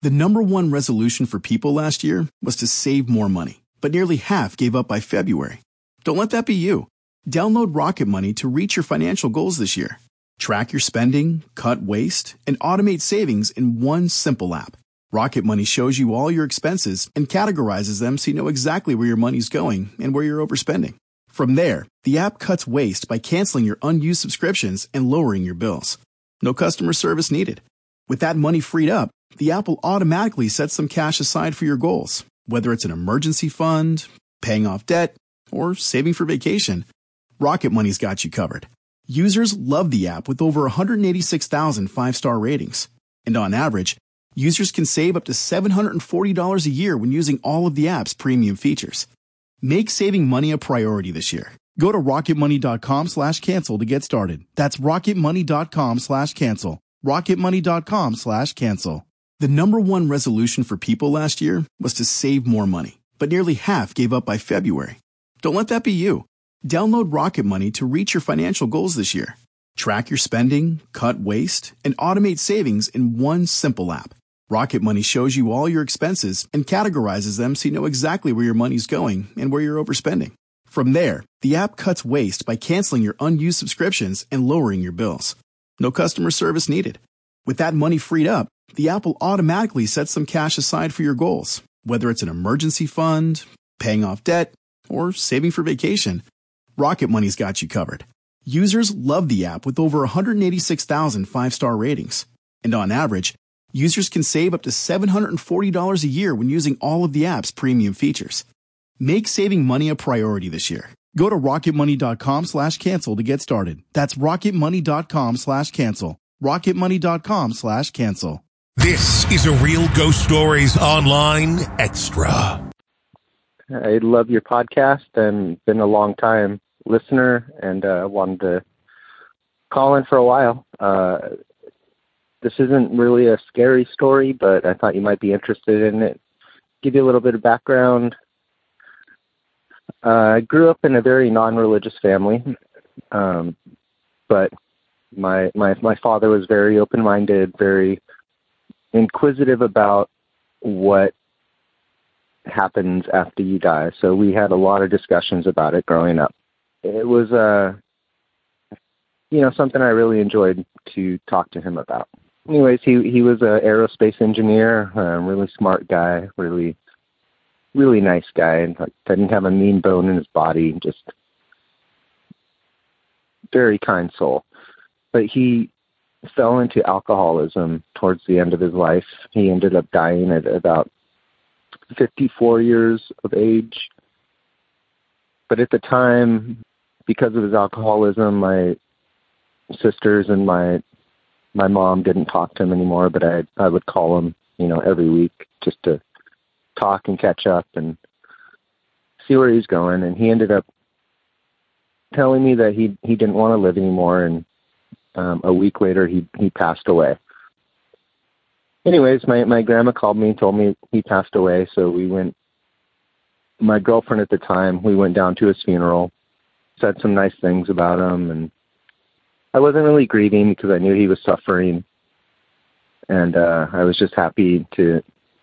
The number one resolution for people last year was to save more money, but nearly half gave up by February. Don't let that be you. Download Rocket Money to reach your financial goals this year. Track your spending, cut waste, and automate savings in one simple app. Rocket Money shows you all your expenses and categorizes them so you know exactly where your money's going and where you're overspending. From there, the app cuts waste by canceling your unused subscriptions and lowering your bills. No customer service needed. With that money freed up, the app will automatically set some cash aside for your goals, whether it's an emergency fund, paying off debt, or saving for vacation. Rocket Money's got you covered. Users love the app with over 186,000 five-star ratings. And on average, users can save up to $740 a year when using all of the app's premium features. Make saving money a priority this year. Go to rocketmoney.com/cancel to get started. That's rocketmoney.com/cancel. rocketmoney.com/cancel. The number one resolution for people last year was to save more money, but nearly half gave up by February. Don't let that be you. Download Rocket Money to reach your financial goals this year. Track your spending, cut waste, and automate savings in one simple app. Rocket Money shows you all your expenses and categorizes them so you know exactly where your money's going and where you're overspending. From there, the app cuts waste by canceling your unused subscriptions and lowering your bills. No customer service needed. With that money freed up, the app will automatically set some cash aside for your goals, whether it's an emergency fund, paying off debt, or saving for vacation. Rocket Money's got you covered. Users love the app with over 186,000 five-star ratings. And on average, users can save up to $740 a year when using all of the app's premium features. Make saving money a priority this year. Go to rocketmoney.com/cancel to get started. That's rocketmoney.com/cancel. rocketmoney.com/cancel. This is a Real Ghost Stories Online Extra. I love your podcast and been a long time listener and wanted to call in for a while. This isn't really a scary story, but I thought you might be interested in it. Give you a little bit of background. I grew up in a very non-religious family, but my father was very open-minded, very inquisitive about what happens after you die. So we had a lot of discussions about it growing up. It was, something I really enjoyed to talk to him about. Anyways, he was an aerospace engineer, a really smart guy, really, really nice guy, and didn't have a mean bone in his body, just very kind soul. But he fell into alcoholism towards the end of his life. He ended up dying at about 54 years of age. But at the time, because of his alcoholism, my sisters and my mom didn't talk to him anymore, but I would call him, every week just to talk and catch up and see where he's going. And he ended up telling me that he didn't want to live anymore, and a week later he passed away. Anyways, my grandma called me and told me he passed away, so we went, my girlfriend at the time, we went down to his funeral, said some nice things about him, and I wasn't really grieving because I knew he was suffering, and I was just happy to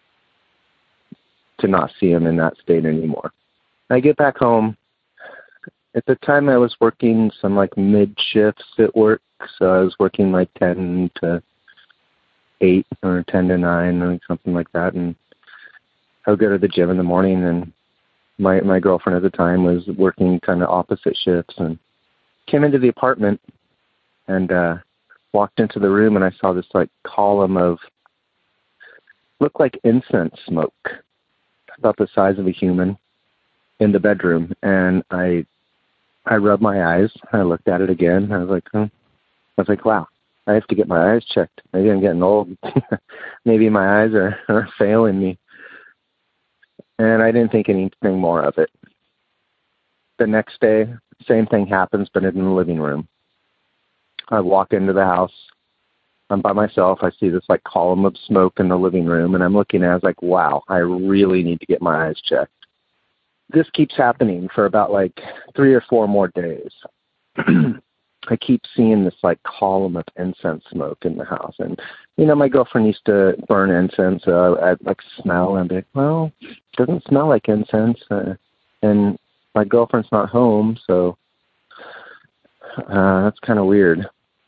not see him in that state anymore. I get back home. At the time, I was working some mid shifts at work, so I was working 10 to 8 or 10 to 9 or something like that, and I would go to the gym in the morning, and my girlfriend at the time was working kind of opposite shifts, and came into the apartment and walked into the room, and I saw this column of, looked like incense smoke, about the size of a human, in the bedroom. And I rubbed my eyes. I looked at it again. I was like, wow, I have to get my eyes checked. Maybe I'm getting old. Maybe my eyes are failing me. And I didn't think anything more of it. The next day, same thing happens, but in the living room. I walk into the house. I'm by myself. I see this column of smoke in the living room, and I'm looking at it. I was like, wow, I really need to get my eyes checked. This keeps happening for about 3 or 4 more days. I keep seeing this like column of incense smoke in the house. And, my girlfriend used to burn incense. I'd like smell and be like, well, it doesn't smell like incense. And my girlfriend's not home, so that's kind of weird.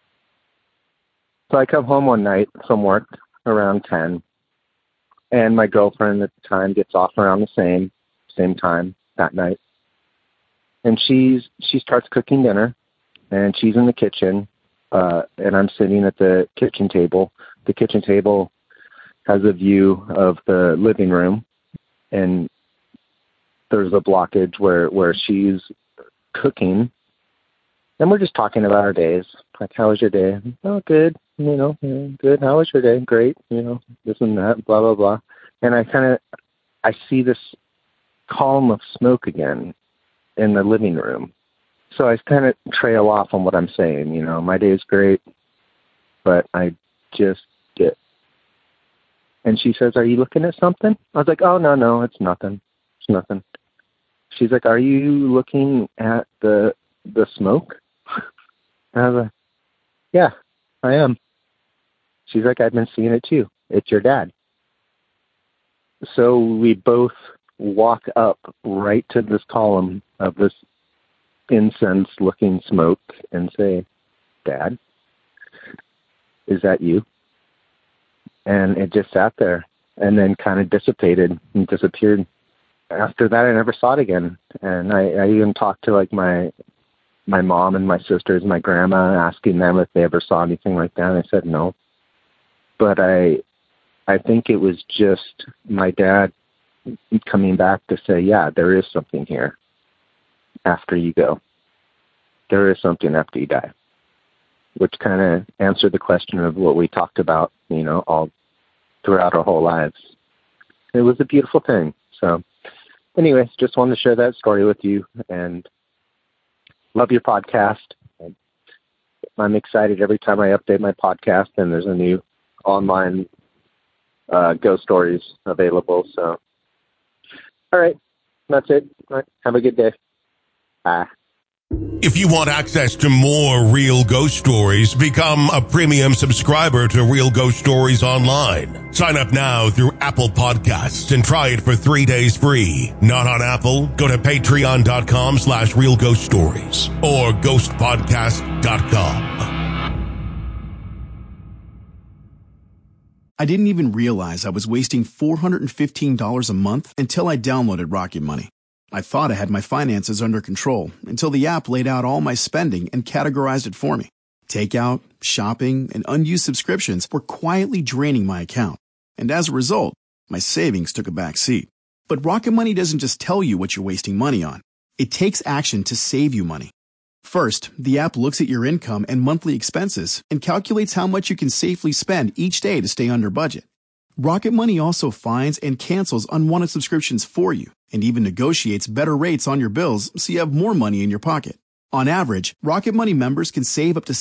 So I come home one night from work around 10, and my girlfriend at the time gets off around the same time that night. And she starts cooking dinner, and she's in the kitchen, and I'm sitting at the kitchen table. The kitchen table has a view of the living room, and there's a blockage where she's cooking. And we're just talking about our days. Like, how was your day? Oh, good. Good. How was your day? Great. This and that, blah, blah, blah. And I see this column of smoke again in the living room. So I kind of trail off on what I'm saying. My day's great, but I just get. And she says, are you looking at something? I was like, oh, no, it's nothing. It's nothing. She's like, are you looking at the smoke? And I was like, yeah, I am. She's like, I've been seeing it too. It's your dad. So we both walk up right to this column of this incense-looking smoke and say, Dad, is that you? And it just sat there and then kind of dissipated and disappeared. After that, I never saw it again. And I even talked to like my mom and my sisters, my grandma, asking them if they ever saw anything like that. And I said no. But I think it was just my dad coming back to say, yeah, there is something here after you go. There is something after you die, which kind of answered the question of what we talked about, all throughout our whole lives. It was a beautiful thing. So anyways, just wanted to share that story with you, and love your podcast. I'm excited every time I update my podcast and there's a new online ghost stories available. So, all right, that's it. All right, have a good day. Bye. If you want access to more Real Ghost Stories, become a premium subscriber to Real Ghost Stories Online. Sign up now through Apple Podcasts and try it for 3 days free. Not on Apple? Go to patreon.com/Real Ghost Stories or ghostpodcast.com. I didn't even realize I was wasting $415 a month until I downloaded Rocket Money. I thought I had my finances under control until the app laid out all my spending and categorized it for me. Takeout, shopping, and unused subscriptions were quietly draining my account. And as a result, my savings took a back seat. But Rocket Money doesn't just tell you what you're wasting money on. It takes action to save you money. First, the app looks at your income and monthly expenses and calculates how much you can safely spend each day to stay under budget. Rocket Money also finds and cancels unwanted subscriptions for you and even negotiates better rates on your bills so you have more money in your pocket. On average, Rocket Money members can save up to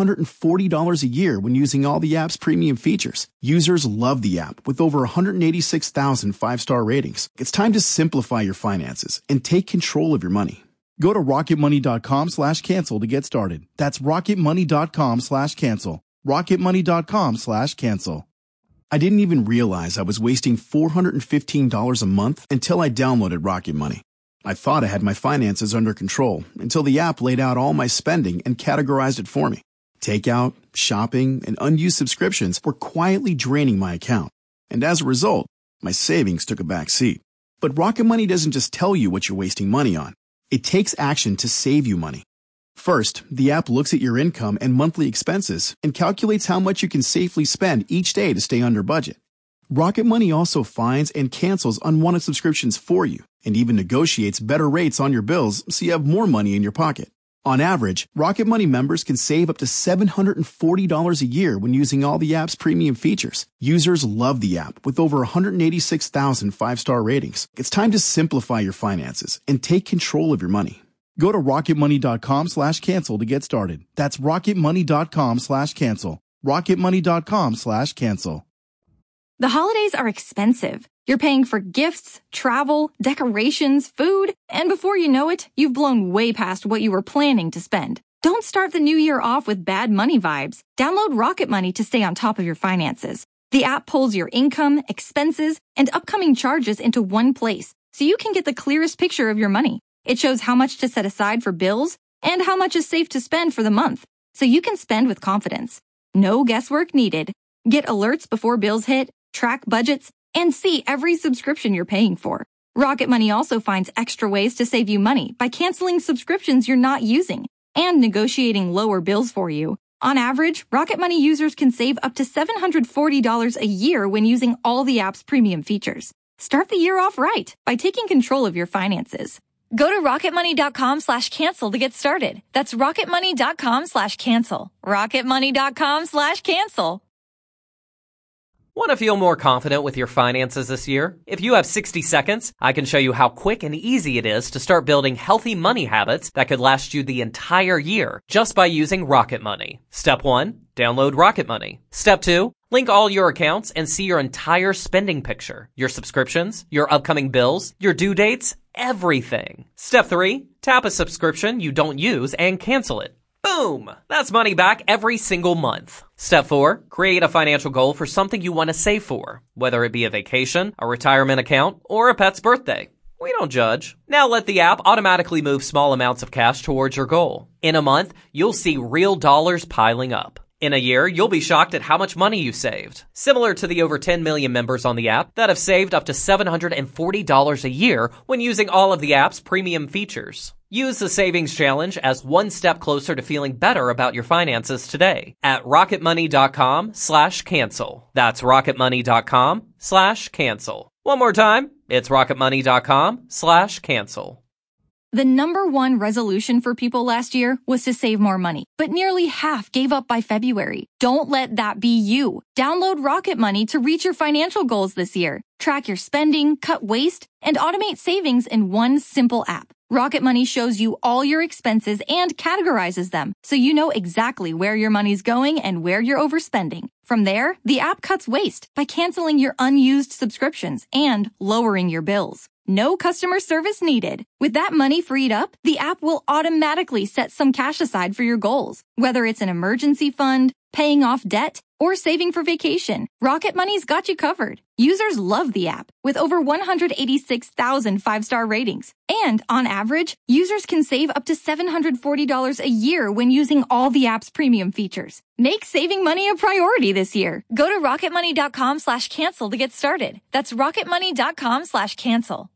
$740 a year when using all the app's premium features. Users love the app with over 186,000 five-star ratings. It's time to simplify your finances and take control of your money. Go to rocketmoney.com/cancel to get started. That's rocketmoney.com/cancel. rocketmoney.com/cancel. I didn't even realize I was wasting $415 a month until I downloaded Rocket Money. I thought I had my finances under control until the app laid out all my spending and categorized it for me. Takeout, shopping, and unused subscriptions were quietly draining my account. And as a result, my savings took a back seat. But Rocket Money doesn't just tell you what you're wasting money on. It takes action to save you money. First, the app looks at your income and monthly expenses and calculates how much you can safely spend each day to stay under budget. Rocket Money also finds and cancels unwanted subscriptions for you and even negotiates better rates on your bills so you have more money in your pocket. On average, Rocket Money members can save up to $740 a year when using all the app's premium features. Users love the app with over 186,000 five-star ratings. It's time to simplify your finances and take control of your money. Go to rocketmoney.com/cancel to get started. That's rocketmoney.com/cancel. rocketmoney.com/cancel. The holidays are expensive. You're paying for gifts, travel, decorations, food, and before you know it, you've blown way past what you were planning to spend. Don't start the new year off with bad money vibes. Download Rocket Money to stay on top of your finances. The app pulls your income, expenses, and upcoming charges into one place, so you can get the clearest picture of your money. It shows how much to set aside for bills and how much is safe to spend for the month, so you can spend with confidence. No guesswork needed. Get alerts before bills hit, track budgets, and see every subscription you're paying for. Rocket Money also finds extra ways to save you money by canceling subscriptions you're not using and negotiating lower bills for you. On average, Rocket Money users can save up to $740 a year when using all the app's premium features. Start the year off right by taking control of your finances. Go to rocketmoney.com/cancel to get started. That's rocketmoney.com/cancel. rocketmoney.com/cancel. Want to feel more confident with your finances this year? If you have 60 seconds, I can show you how quick and easy it is to start building healthy money habits that could last you the entire year just by using Rocket Money. Step 1, download Rocket Money. Step 2, link all your accounts and see your entire spending picture, your subscriptions, your upcoming bills, your due dates, everything. Step 3, tap a subscription you don't use and cancel it. Boom! That's money back every single month. Step 4, create a financial goal for something you want to save for, whether it be a vacation, a retirement account, or a pet's birthday. We don't judge. Now let the app automatically move small amounts of cash towards your goal. In a month, you'll see real dollars piling up. In a year, you'll be shocked at how much money you saved. Similar to the over 10 million members on the app that have saved up to $740 a year when using all of the app's premium features. Use the Savings Challenge as one step closer to feeling better about your finances today at rocketmoney.com/cancel. That's rocketmoney.com/cancel. One more time, it's rocketmoney.com/cancel. The number one resolution for people last year was to save more money, but nearly half gave up by February. Don't let that be you. Download Rocket Money to reach your financial goals this year. Track your spending, cut waste, and automate savings in one simple app. Rocket Money shows you all your expenses and categorizes them, so you know exactly where your money's going and where you're overspending. From there, the app cuts waste by canceling your unused subscriptions and lowering your bills. No customer service needed. With that money freed up, the app will automatically set some cash aside for your goals. Whether it's an emergency fund, paying off debt, or saving for vacation, Rocket Money's got you covered. Users love the app, with over 186,000 five-star ratings. And on average, users can save up to $740 a year when using all the app's premium features. Make saving money a priority this year. Go to rocketmoney.com/cancel to get started. That's rocketmoney.com/cancel.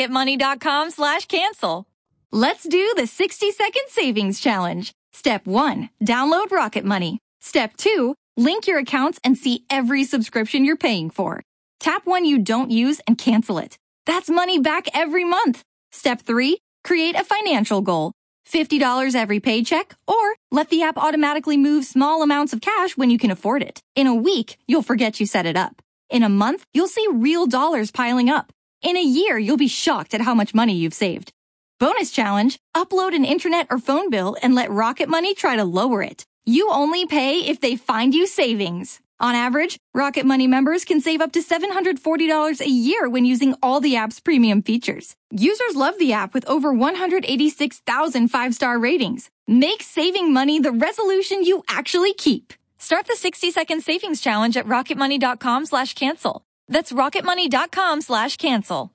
rocketmoney.com/cancel. Let's do the 60-second savings challenge. Step 1, download Rocket Money. Step 2, link your accounts and see every subscription you're paying for. Tap one you don't use and cancel it. That's money back every month. Step 3, create a financial goal. $50 every paycheck, or let the app automatically move small amounts of cash when you can afford it. In a week, you'll forget you set it up. In a month, you'll see real dollars piling up. In a year, you'll be shocked at how much money you've saved. Bonus challenge, upload an internet or phone bill and let Rocket Money try to lower it. You only pay if they find you savings. On average, Rocket Money members can save up to $740 a year when using all the app's premium features. Users love the app with over 186,000 five-star ratings. Make saving money the resolution you actually keep. Start the 60-second savings challenge at rocketmoney.com/cancel. That's rocketmoney.com/cancel.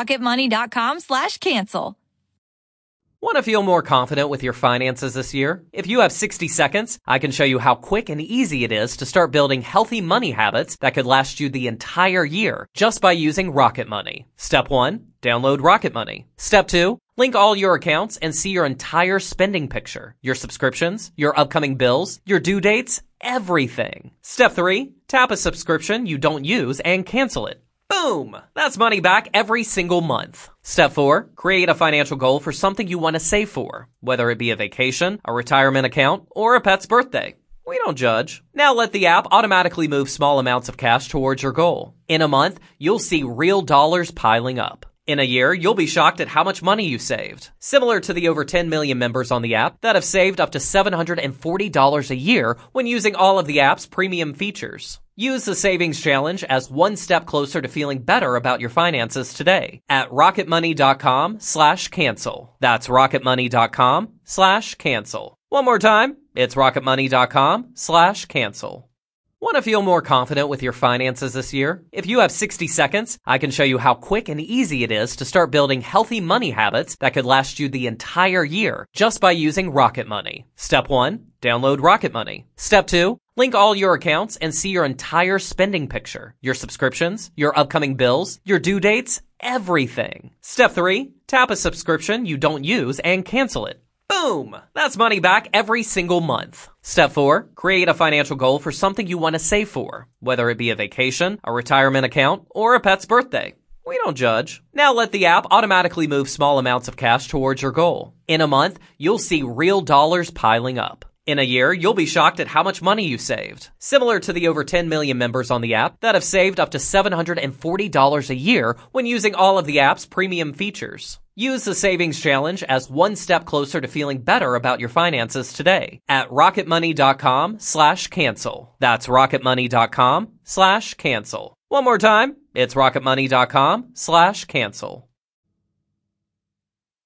rocketmoney.com/cancel. Want to feel more confident with your finances this year? If you have 60 seconds, I can show you how quick and easy it is to start building healthy money habits that could last you the entire year just by using Rocket Money. Step 1, download Rocket Money. Step 2, link all your accounts and see your entire spending picture, your subscriptions, your upcoming bills, your due dates, everything. Step 3, tap a subscription you don't use and cancel it. Boom! That's money back every single month. Step 4, create a financial goal for something you want to save for, whether it be a vacation, a retirement account, or a pet's birthday. We don't judge. Now let the app automatically move small amounts of cash towards your goal. In a month, you'll see real dollars piling up. In a year, you'll be shocked at how much money you saved. Similar to the over 10 million members on the app that have saved up to $740 a year when using all of the app's premium features. Use the Savings Challenge as one step closer to feeling better about your finances today at rocketmoney.com/cancel. That's rocketmoney.com/cancel. One more time, it's rocketmoney.com/cancel. Want to feel more confident with your finances this year? If you have 60 seconds, I can show you how quick and easy it is to start building healthy money habits that could last you the entire year just by using Rocket Money. Step 1, download Rocket Money. Step 2, link all your accounts and see your entire spending picture, your subscriptions, your upcoming bills, your due dates, everything. Step 3, tap a subscription you don't use and cancel it. Boom! That's money back every single month. Step 4, create a financial goal for something you want to save for, whether it be a vacation, a retirement account, or a pet's birthday. We don't judge. Now let the app automatically move small amounts of cash towards your goal. In a month, you'll see real dollars piling up. In a year, you'll be shocked at how much money you saved. Similar to the over 10 million members on the app that have saved up to $740 a year when using all of the app's premium features. Use the Savings Challenge as one step closer to feeling better about your finances today at rocketmoney.com/cancel. That's rocketmoney.com/cancel. One more time, it's rocketmoney.com/cancel.